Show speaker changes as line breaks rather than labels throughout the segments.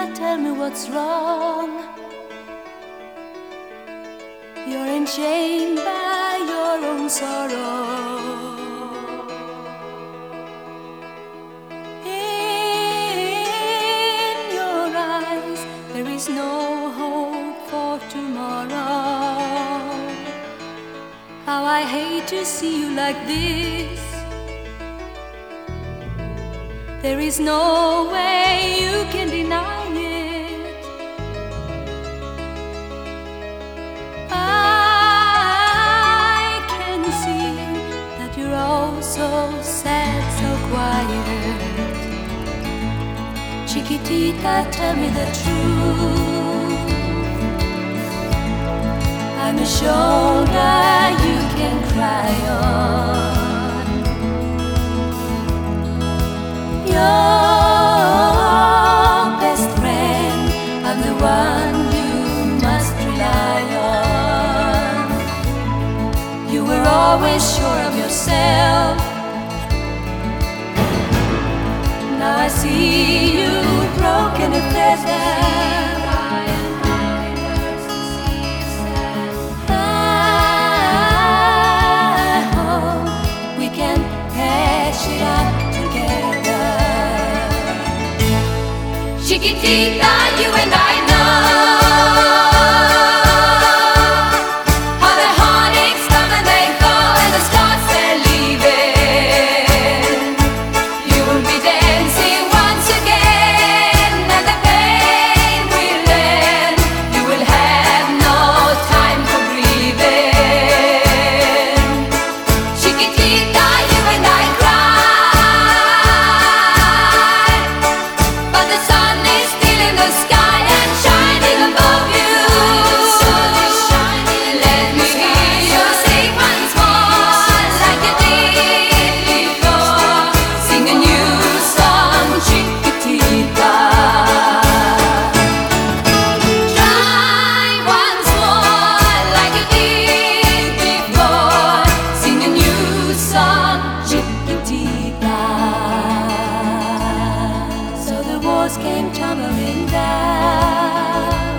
Chiquitita, tell me what's wrong. You're enchained by your own sorrow. In your eyes there is no hope for tomorrow. How I hate to see you like this. There is no way you can deny it. I can see that you're all so sad, so quiet. Chiquitita, tell me the truth. I'm a shoulder you can cry on. Your best friend, I'm the one you must rely on. You were always sure of yourself. Now I see you broken and pleasant. I hope we can patch it up. Chiquitita, you and I know how the heartaches come and they go, and the stars they're leaving. You will be dancing once again, and the pain will end. You will have no time for grieving. Chiquitita, you and I cry, but the sun in the sky and shining above you. Let me hear you sing once more, like you did before. Sing a new song, Chiquitita. Try once more, like you did before. Sing a new song, Chiquitita. So the walls came tumbling down,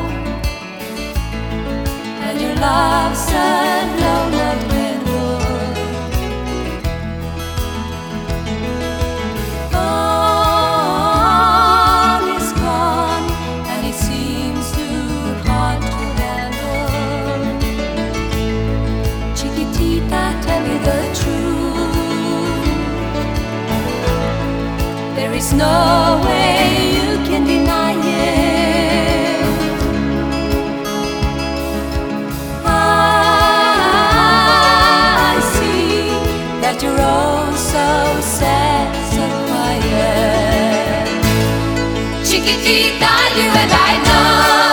and your love said no more dwindled. All is gone, and it seems too hard to handle. Chiquitita, tell me the truth. There is no way you can deny it. I see that you're all so sad, so quiet. Chiquitita, you and I know